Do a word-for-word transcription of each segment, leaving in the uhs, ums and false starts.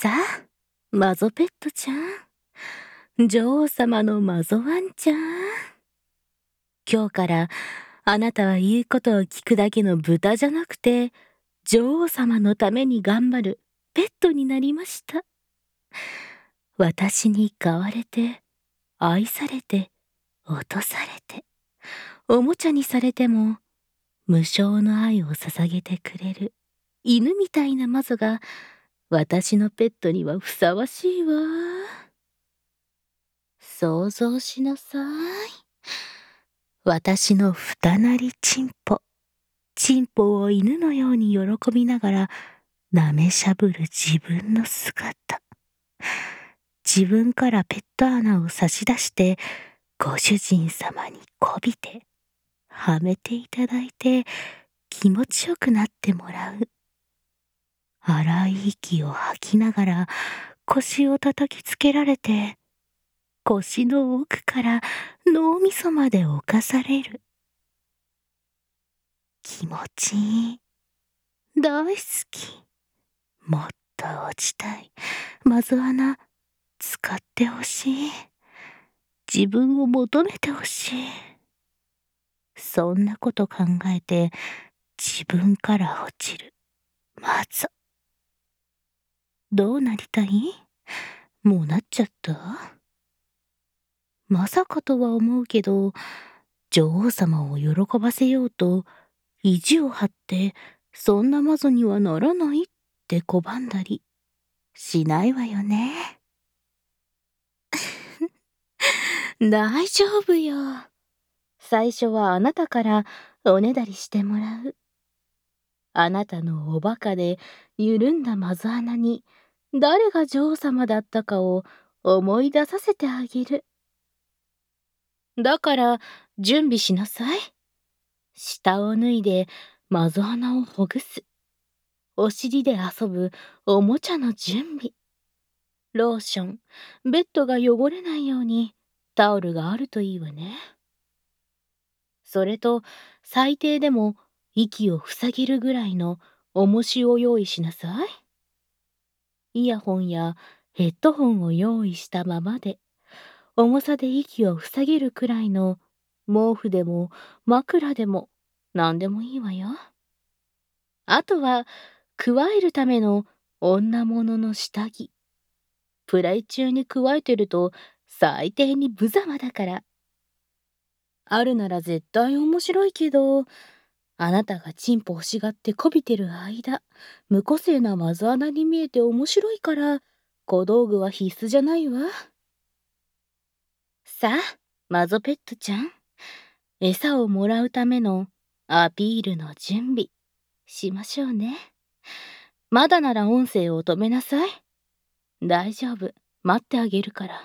さあ、マゾペットちゃん。女王様のマゾワンちゃん。今日からあなたは言うことを聞くだけの豚じゃなくて、女王様のために頑張るペットになりました。私に飼われて、愛されて、落とされて、おもちゃにされても、無償の愛を捧げてくれる犬みたいなマゾが、私のペットにはふさわしいわ。想像しなさい。私の二なりチンポ。チンポを犬のように喜びながら舐めしゃぶる自分の姿。自分からペット穴を差し出してご主人様にこびてはめていただいて気持ちよくなってもらう。荒い息を吐きながら腰を叩きつけられて腰の奥から脳みそまで侵される。気持ちいい。大好き。もっと落ちたい。まず穴、使ってほしい。自分を求めてほしい。そんなこと考えて自分から落ちる。まず。どうなりたい？もうなっちゃった？まさかとは思うけど、女王様を喜ばせようと意地を張ってそんなマゾにはならないって拒んだりしないわよね。大丈夫よ。最初はあなたからおねだりしてもらう。あなたのおバカで緩んだマゾ穴に誰が女王様だったかを思い出させてあげる。だから準備しなさい。下を脱いでマゾ穴をほぐす。お尻で遊ぶおもちゃの準備。ローション、ベッドが汚れないようにタオルがあるといいわね。それと最低でも息を塞げるぐらいの重しを用意しなさい。イヤホンやヘッドホンを用意したままで重さで息を塞げるくらいの毛布でも枕でも何でもいいわよ。あとは加えるための女物の下着。プライ中に加えてると最低に無様だから。あるなら絶対面白いけど、あなたがチンポ欲しがってこびてる間、無個性なマゾ穴に見えて面白いから、小道具は必須じゃないわ。さあ、マゾペットちゃん。餌をもらうためのアピールの準備しましょうね。まだなら音声を止めなさい。大丈夫、待ってあげるから。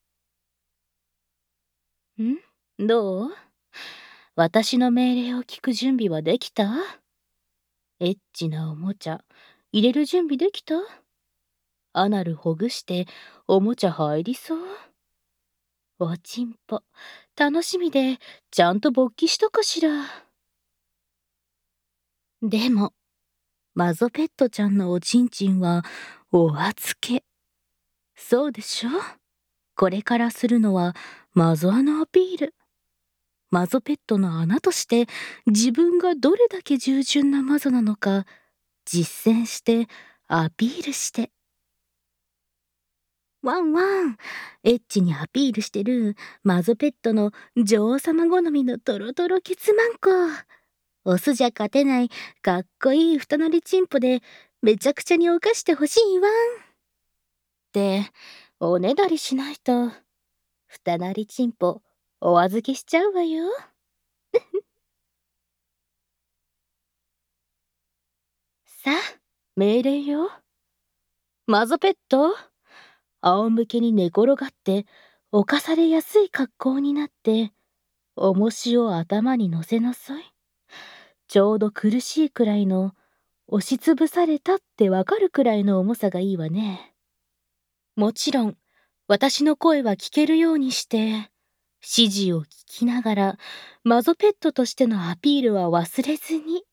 ん？どう？私の命令を聞く準備はできた？エッチなおもちゃ入れる準備できた？アナルほぐしておもちゃ入りそう？おちんぽ楽しみでちゃんと勃起したかしら？でもマゾペットちゃんのおちんちんはお預け。そうでしょ？これからするのはマゾ穴アピール。マゾペットの穴として自分がどれだけ従順なマゾなのか実践してアピールして。ワンワン、エッチにアピールしてるマゾペットの女王様好みのトロトロケツマンコ。オスじゃ勝てないかっこいい二なりチンポでめちゃくちゃに犯してほしいワン。っておねだりしないと二なりチンポお預けしちゃうわよ。さあ、命令よ。マゾペット、仰向けに寝転がって侵されやすい格好になって重しを頭に乗せなさい。ちょうど苦しいくらいの押しつぶされたってわかるくらいの重さがいいわね。もちろん私の声は聞けるようにして指示を聞きながらマゾペットとしてのアピールは忘れずに。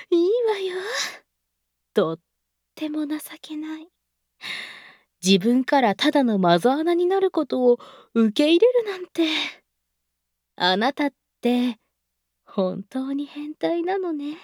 いいわよ。とっても情けない。自分からただのマゾ穴になることを受け入れるなんて。あなたって本当に変態なのね。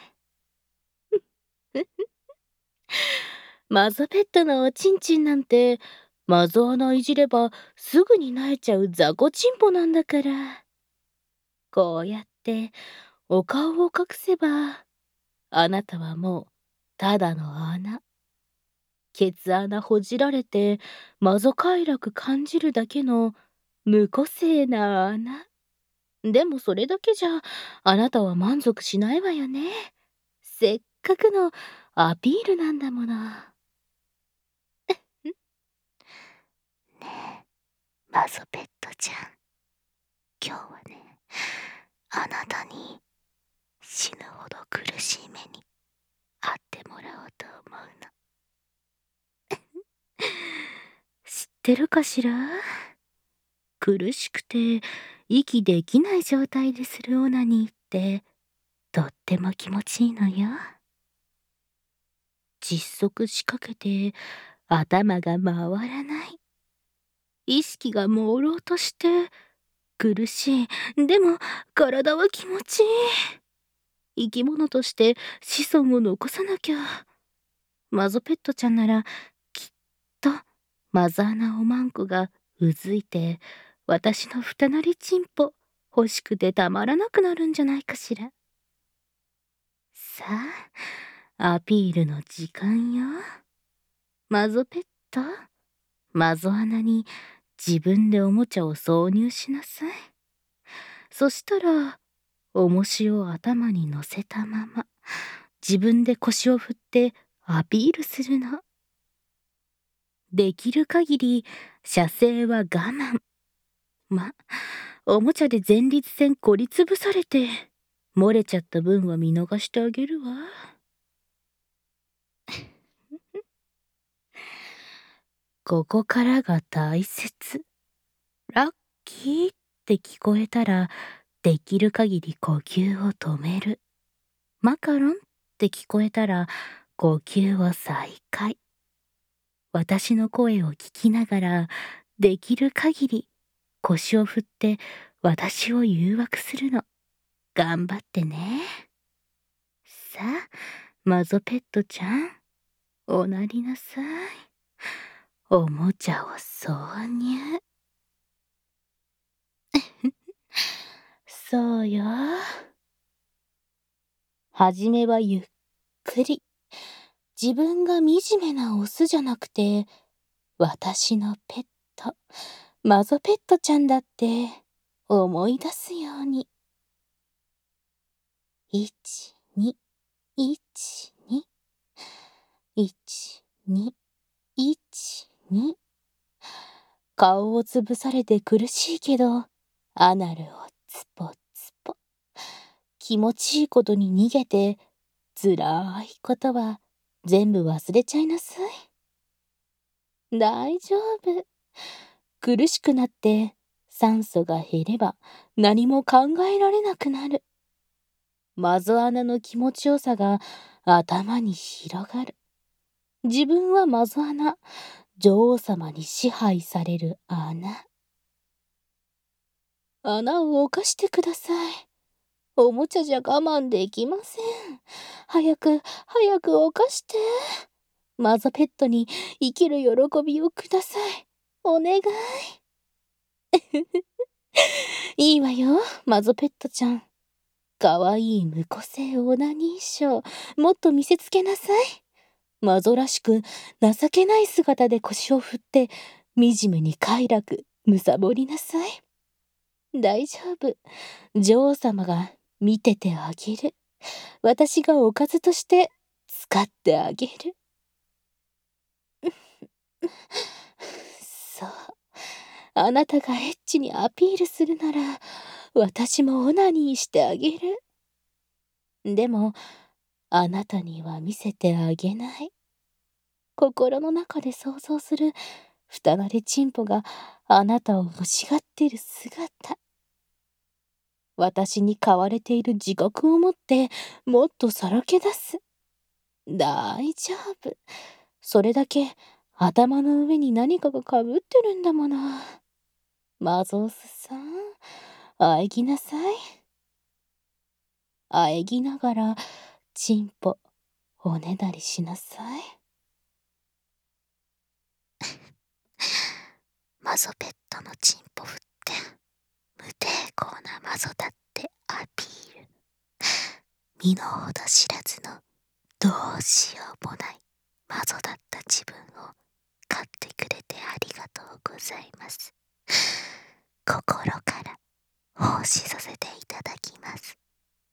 マゾペットのおちんちんなんて、マゾ穴いじればすぐに萎えちゃう雑魚チンポなんだから。こうやってお顔を隠せば、あなたはもうただの穴。ケツ穴ほじられてマゾ快楽感じるだけの無個性な穴。でもそれだけじゃあなたは満足しないわよね。せっかくのアピールなんだもの。ねえ、マゾペットちゃん。今日はね、あなたに死ぬほど苦しい目に遭ってもらおうと思うの。知ってるかしら？苦しくて息できない状態でするオナニーってとっても気持ちいいのよ。窒息しかけて頭が回らない。意識が朦朧として苦しい。でも体は気持ちいい。生き物として子孫を残さなきゃ。マゾペットちゃんならきっとマザーなおまんこがうずいて私のふたなりチンポ欲しくてたまらなくなるんじゃないかしら。さあ、アピールの時間よ。マゾペット、マゾ穴に自分でおもちゃを挿入しなさい。そしたら、重しを頭に乗せたまま、自分で腰を振ってアピールするの。できる限り、射精は我慢。ま、おもちゃで前立腺こりつぶされて、漏れちゃった分は見逃してあげるわ。ここからが大切。ラッキーって聞こえたら、できる限り呼吸を止める。マカロンって聞こえたら、呼吸を再開。私の声を聞きながら、できる限り腰を振って私を誘惑するの。頑張ってね。さあ、マゾペットちゃん、おなりなさい。おもちゃを挿入。そうよ。はじめはゆっくり。自分が惨めなオスじゃなくて、私のペット、マゾペットちゃんだって思い出すように。いち、に、いち、に、いち、に、いち、に。顔をつぶされて苦しいけど、アナルをツポツポ。気持ちいいことに逃げて、辛いことは全部忘れちゃいなさい。大丈夫。苦しくなって酸素が減れば何も考えられなくなる。マゾ穴の気持ちよさが頭に広がる。自分はマゾ穴、女王様に支配される穴。穴を犯してください。おもちゃじゃ我慢できません。早く、早く犯して。マゾペットに生きる喜びをください。お願い。いいわよ、マゾペットちゃん。かわいい無個性オナニーショー、もっと見せつけなさい。マゾらしく情けない姿で腰を振って、惨めに快楽、むさぼりなさい。大丈夫。女王様が見ててあげる。私がおかずとして使ってあげる。そう。あなたがエッチにアピールするなら、私もオナニーしてあげる。でも、あなたには見せてあげない。心の中で想像する二なりチンポがあなたを欲しがってる姿。 私に飼われている自覚を持ってもっとさらけ出す。大丈夫。それだけ頭の上に何かがかぶってるんだもの。マゾウスさん、あえぎなさい。あえぎながらチンポおねだりしなさい。 マゾペットのチンポ振って無抵抗なマゾだってアピール。身の程知らずのどうしようもないマゾだった自分を飼ってくれてありがとうございます。心から奉仕させていただきます。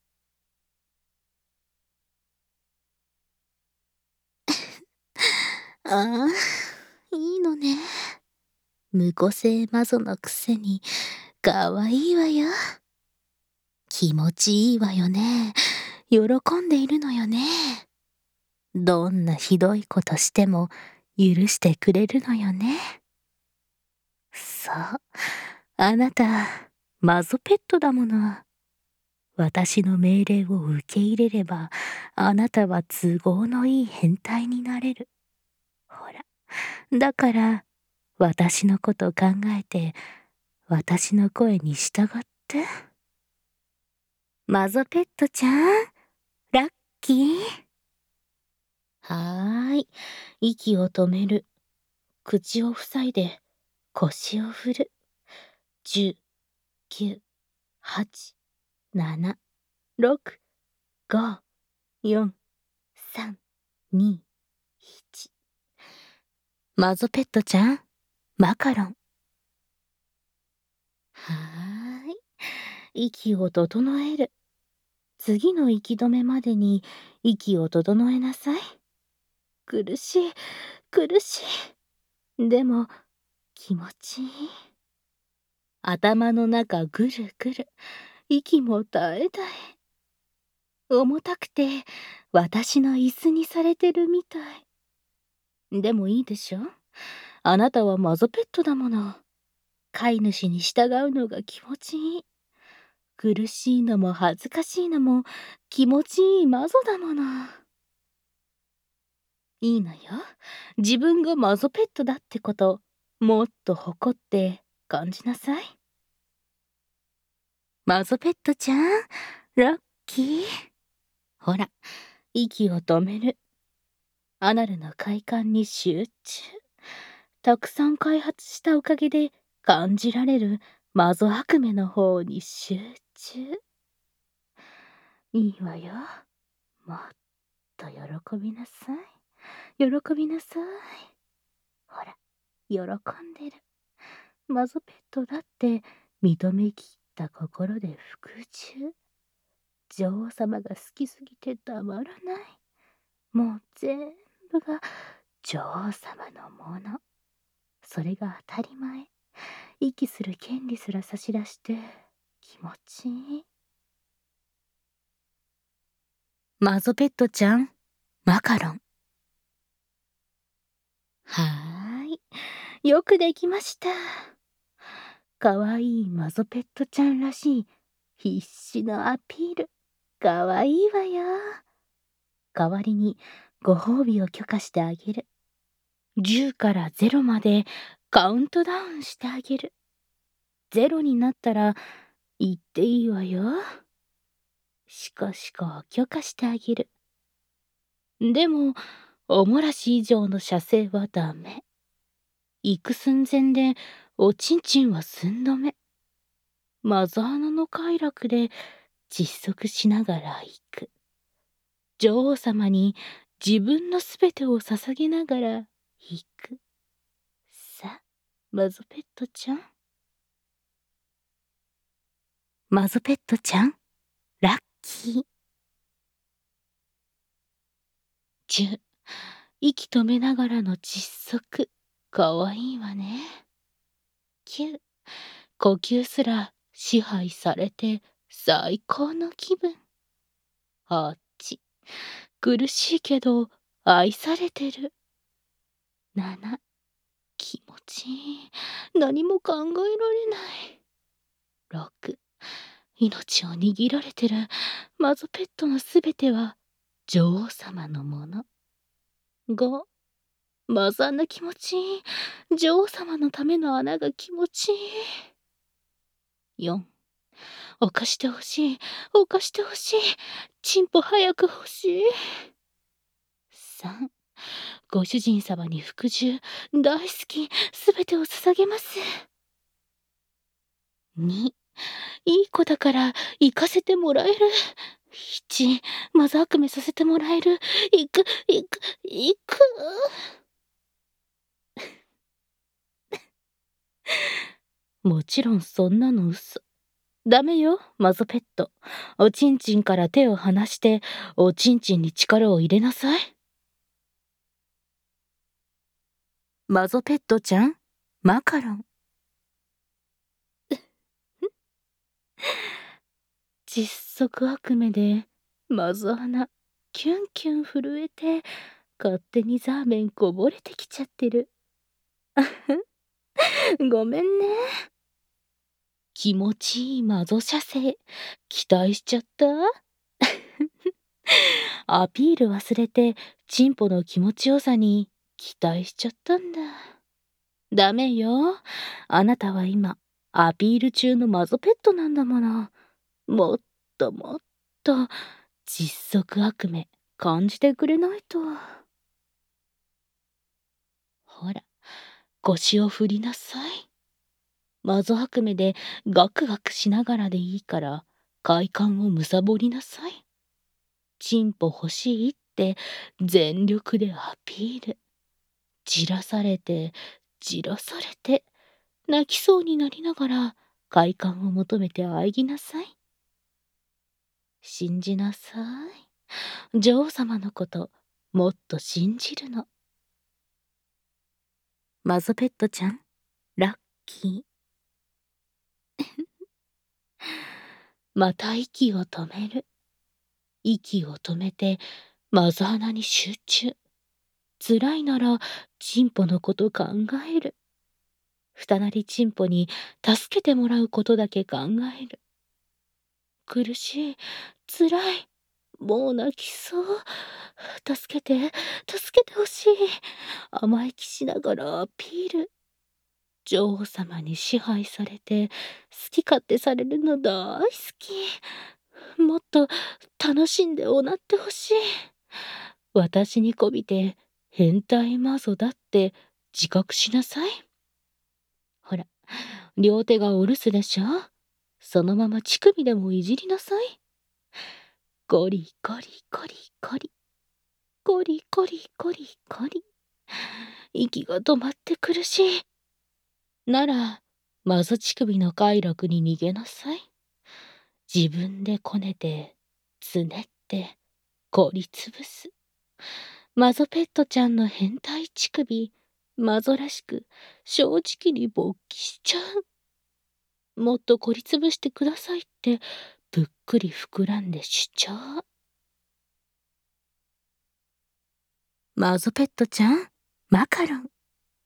ああ、いいのね。無個性マゾのくせにかわいいわよ。気持ちいいわよね。喜んでいるのよね。どんなひどいことしても許してくれるのよね。そう、あなたマゾペットだもの。私の命令を受け入れればあなたは都合のいい変態になれる。ほら、だから私のこと考えて私の声に従って。マゾペットちゃん、ラッキー。 はーい。息を止める。口を塞いで腰を振る。じゅう、きゅう、はち、なな、ろく、ご、よん、さん、に、いち。 マゾペットちゃん、マカロン。 はーい。息を整える。次の息止めまでに息を整えなさい。苦しい、苦しい。でも気持ちいい。頭の中ぐるぐる。息も絶え絶え。重たくて私の椅子にされてるみたい。でもいいでしょ？あなたはマゾペットだもの。飼い主に従うのが気持ちいい。苦しいのも恥ずかしいのも気持ちいいマゾだもの。いいのよ。自分がマゾペットだってこともっと誇って感じなさい。 マゾペットちゃん、ラッキー。 ほら、息を止める。アナルの快感に集中。たくさん開発したおかげで感じられるマゾ悪夢の方に集中。いいわよ。もっと喜びなさい。喜びなさい。ほら、喜んでる。マゾペットだって認めきった心で服従。女王様が好きすぎてたまらない。もう全部が女王様のもの。それが当たり前。息する権利すら差し出して気持ちいい。 マゾペットちゃん、マカロン。 はーい。よくできました。かわいいマゾペットちゃんらしい必死のアピール。かわいいわよ。代わりにご褒美を許可してあげる。じゅうからゼロまでカウントダウンしてあげる。ゼロになったら言っていいわよ。シコシコ許可してあげる。でも、おもらし以上の射精はダメ。行く寸前でおちんちんは寸止め。マザーナの快楽で窒息しながら行く。女王様に自分のすべてを捧げながら行く。さあ、マゾペットちゃん。 マゾペットちゃん、ラッキー。 じゅう、息止めながらの窒息。かわいいわね。きゅう、呼吸すら支配されて最高の気分。はち、苦しいけど愛されてる。なな、気持ちいい。何も考えられない。ろく、 命を握られてるマゾペットのすべては女王様のもの。ご、マゾ穴気持ちいい。女王様のための穴が気持ちいい。よん、犯してほしい。犯してほしい。チンポ早く欲しい。さん、ご主人様に服従。大好き。すべてを捧げます。に、いい子だから行かせてもらえる。いち、マゾ悪夢させてもらえる。行く、行く、行く。もちろんそんなの嘘。ダメよ、マゾペット。おちんちんから手を離して、おちんちんに力を入れなさい。マゾペットちゃん、マカロン。窒息悪夢で、マゾ穴、キュンキュン震えて、勝手にザーメンこぼれてきちゃってる。ごめんね。気持ちいいマゾ射精、期待しちゃった。アピール忘れて、チンポの気持ちよさに期待しちゃったんだ。ダメよ。あなたは今、アピール中のマゾペットなんだもの。もっともっと、窒息悪夢、感じてくれないと。ほら、腰を振りなさい。マゾ悪夢でガクガクしながらでいいから、快感をむさぼりなさい。チンポ欲しいって全力でアピール。じらされて、じらされて、泣きそうになりながら快感を求めて喘ぎなさい。信じなさい。女王様のこともっと信じるの。マゾペットちゃん、ラッキー。また息を止める。息を止めてマゾ穴に集中。辛いならチンポのこと考える。ふたなりチンポに助けてもらうことだけ考える。苦しい、辛い、もう泣きそう。助けて、助けてほしい。甘えきしながらアピール。女王様に支配されて好き勝手されるの大好き。もっと楽しんでおなってほしい。私にこびて変態マゾだって自覚しなさい。ほら、両手がお留守でしょ。そのまま乳首でもいじりなさい。ゴリゴリゴリゴリ。ゴリゴリゴリゴリ。息が止まって苦しい。なら、マゾ乳首の快楽に逃げなさい。自分でこねて、つねって、こりつぶす。マゾペットちゃんの変態乳首、マゾらしく、正直に勃起しちゃう。もっとこりつぶしてくださいって、ぷっくり膨らんで主張。マゾペットちゃん、マカロン。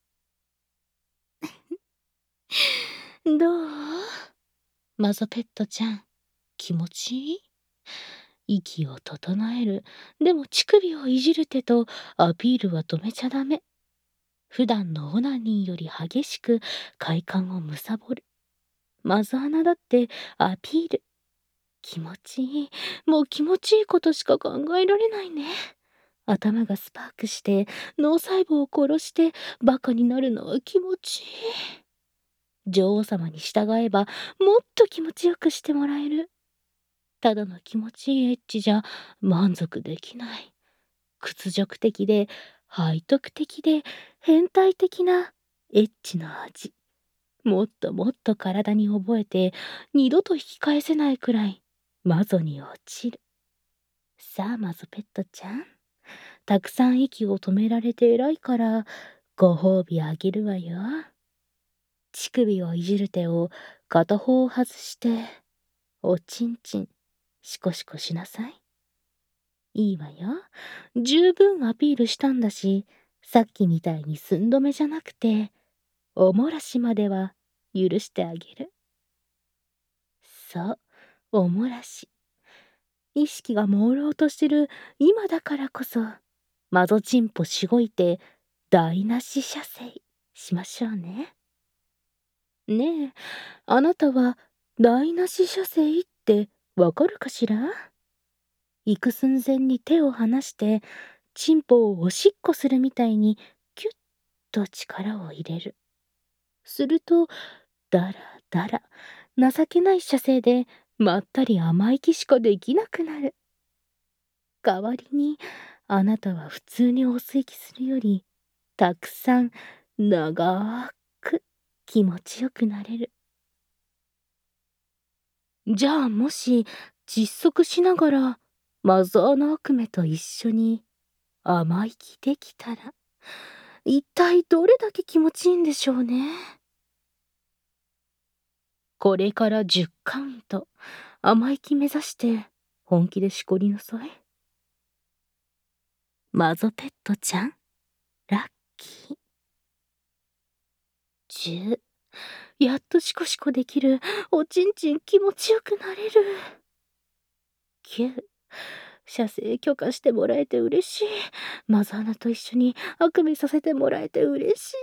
どう？マゾペットちゃん、気持ちいい？息を整える。でも乳首をいじる手とアピールは止めちゃダメ。普段のオナニーより激しく快感をむさぼる。マゾ穴だってアピール。気持ちいい。もう気持ちいいことしか考えられないね。頭がスパークして脳細胞を殺してバカになるのは気持ちいい。女王様に従えばもっと気持ちよくしてもらえる。ただの気持ちいいエッチじゃ満足できない。屈辱的で背徳的で変態的なエッチの味。もっともっと体に覚えて二度と引き返せないくらいマゾに落ちる。さあマゾペットちゃん、たくさん息を止められて偉いからご褒美あげるわよ。乳首をいじる手を片方外しておちんちんシコシコしなさい。いいわよ。十分アピールしたんだし、さっきみたいに寸止めじゃなくて、おもらしまでは許してあげる。そう、 おもらし。意識が朦朧としてる今だからこそ、マゾチンポしごいて台無し射精しましょうね。ねえ、あなたは台無し射精ってわかるかしら？行く寸前に手を離して、チンポをおしっこするみたいにキュッと力を入れる。すると、だらだら、情けない射精でまったり甘い気しかできなくなる。代わりに、あなたは普通にお吸い気するより、たくさん長く気持ちよくなれる。じゃあもし窒息しながらマザーの悪夢と一緒に甘い気できたら、一体どれだけ気持ちいいんでしょうね。これからじゅっカウント甘い気目指して本気でしこりなさい。マゾペットちゃん、ラッキー。じゅう、やっとシコシコできる。おちんちん気持ちよくなれる。きゅう、射精許可してもらえて嬉しい。マザーナと一緒に悪夢させてもらえて嬉しい。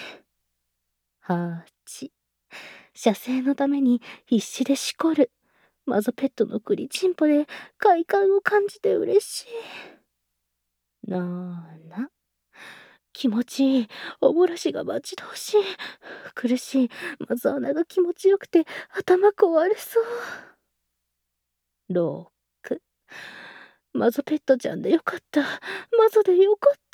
はち、射精のために必死でしこる。マゾペットのクリチンポで快感を感じて嬉しい。なーな、気持ちいい。おもらしが待ち遠しい。苦しい。マザーナが気持ちよくて頭壊れそう。ろく、マゾペットちゃんでよかった。マゾでよかった。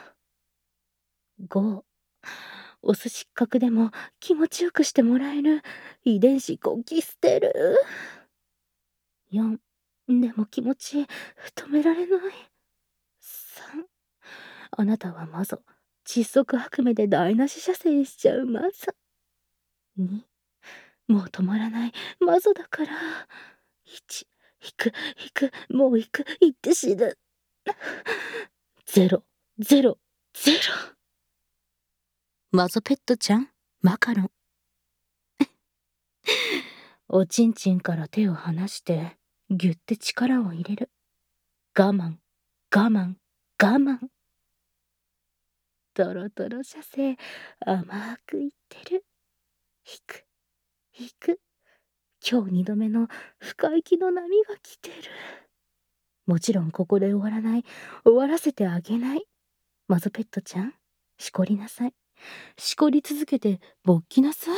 ご、オス失格でも気持ちよくしてもらえる。遺伝子コキ捨てる。よん、でも気持ち止められない。さん、あなたはマゾ、窒息悪夢で台無し射精しちゃうマゾ。に、もう止まらないマゾだから。いち、引く引く、もう引く、行って死ぬ。ゼロ、ゼロ、ゼロ。 マゾペットちゃん、マカロン。 おちんちんから手を離してぎゅって力を入れる。我慢我慢我慢。トロトロ射精甘くいってる。引く引く、今日二度目の深息の波が来てる。もちろんここで終わらない。終わらせてあげない。マゾペットちゃん、しこりなさい。しこり続けて勃起なさい。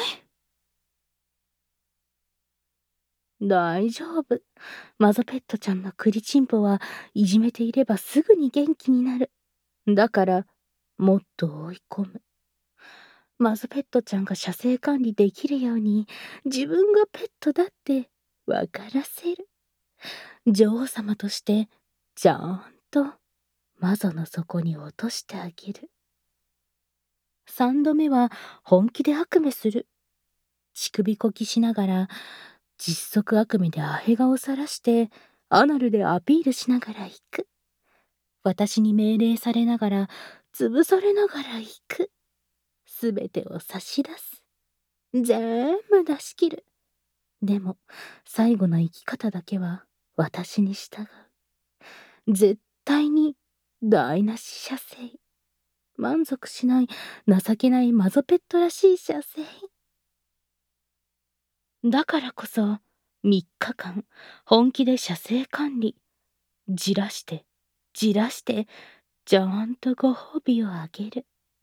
大丈夫。マゾペットちゃんのクリチンポはいじめていればすぐに元気になる。だからもっと追い込む。マゾペットちゃんが射精管理できるように自分がペットだって分からせる。女王様としてちゃんとマゾの底に落としてあげる。三度目は本気で悪夢する。乳首こきしながら窒息悪夢でアヘ顔さらしてアナルでアピールしながら行く。私に命令されながら潰されながら行く。すべてを差し出す。全部出し切る。でも最後の生き方だけは私に従う。絶対に台無し射精。満足しない情けないマゾペットらしい射精。だからこそみっかかん本気で射精管理。じらしてじらしてちゃんとご褒美をあげる。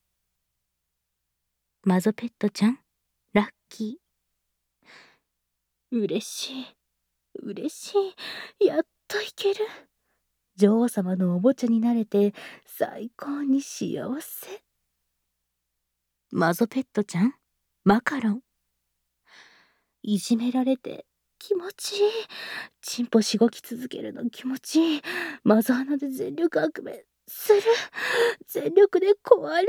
マゾペットちゃん、ラッキー。嬉しい嬉しい。やっといける。女王様のおもちゃになれて最高に幸せ。 マゾペットちゃん、マカロン。 いじめられて気持ちいい。チンポしごき続けるの気持ちいい。マザーナで全力悪夢する。全力で壊れる。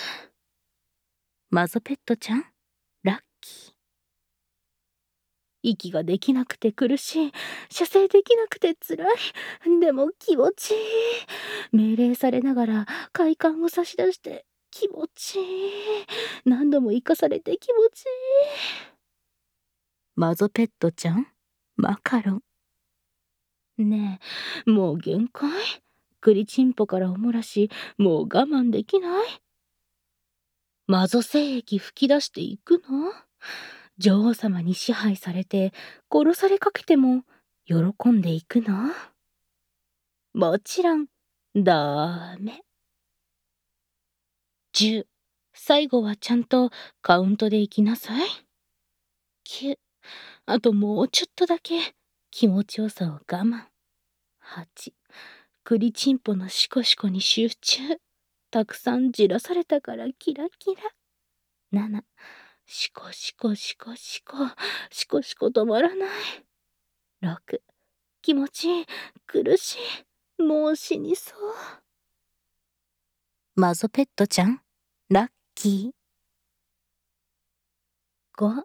マゾペットちゃん、ラッキー。 息ができなくて苦しい。射精できなくて辛い。でも気持ちいい。命令されながら快感を差し出して気持ちいい。何度も生かされて気持ちいい。 マゾペットちゃん、 マカロン。ねえ、もう限界？栗ちんぽからおもらし、もう我慢できない？マゾ精液吹き出していくの？女王様に支配されて殺されかけても喜んでいくの？もちろんダメ。じゅう、最後はちゃんとカウントでいきなさい。きゅう、あともうちょっとだけ気持ちよさを我慢。はち、栗ちんぽのシコシコに集中。たくさんじらされたからキラキラ。なな、シコシコシコシコ、シコシコ止まらない。ろく、気持ちいい、苦しい、もう死にそう。マゾペットちゃん、ラッキー。ご、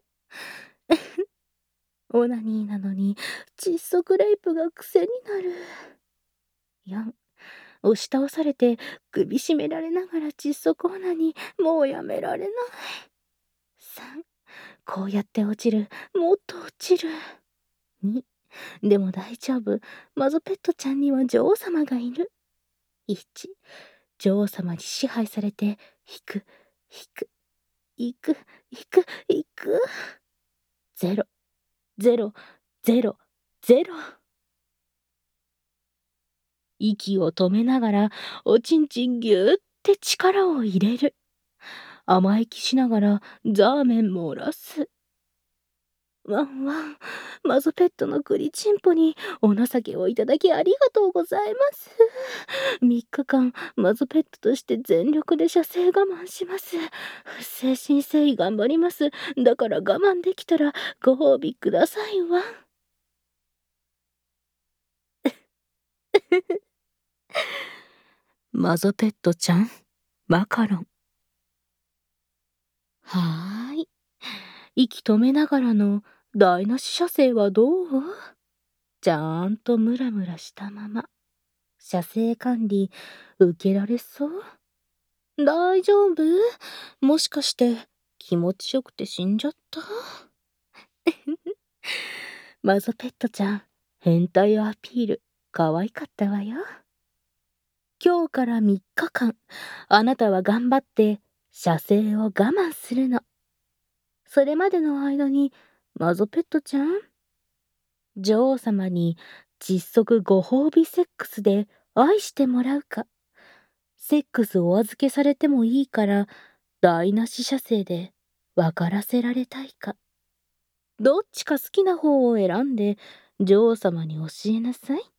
オナニーなのに窒息レイプが癖になる。よん、押し倒されて首絞められながら窒息オナニー、もうやめられない。さん、こうやって落ちる、もっと落ちる。に、でも大丈夫、マゾペットちゃんには女王様がいる。いち、女王様に支配されて引く引く引く引く引く。ゼロ、ゼロ、ゼロ、ゼロ。息を止めながらおちんちんぎゅーって力を入れる。甘えきしながらザーメン漏らす。ワンワン、マゾペットの栗ちんぽにお情けをいただきありがとうございます。みっかかんマゾペットとして全力で射精我慢します。誠心誠意頑張ります。だから我慢できたらご褒美くださいわ。マゾペットちゃん、マカロン。はーい。息止めながらの台無し射精はどう？ちゃんとムラムラしたまま。射精管理受けられそう？大丈夫？もしかして気持ちよくて死んじゃった？マゾペットちゃん、変態アピール可愛かったわよ。今日からみっかかん、あなたは頑張って射精を我慢するの。それまでの間にマゾペットちゃん、女王様に窒息ご褒美セックスで愛してもらうか、セックスお預けされてもいいから台無し射精で分からせられたいか、どっちか好きな方を選んで女王様に教えなさい。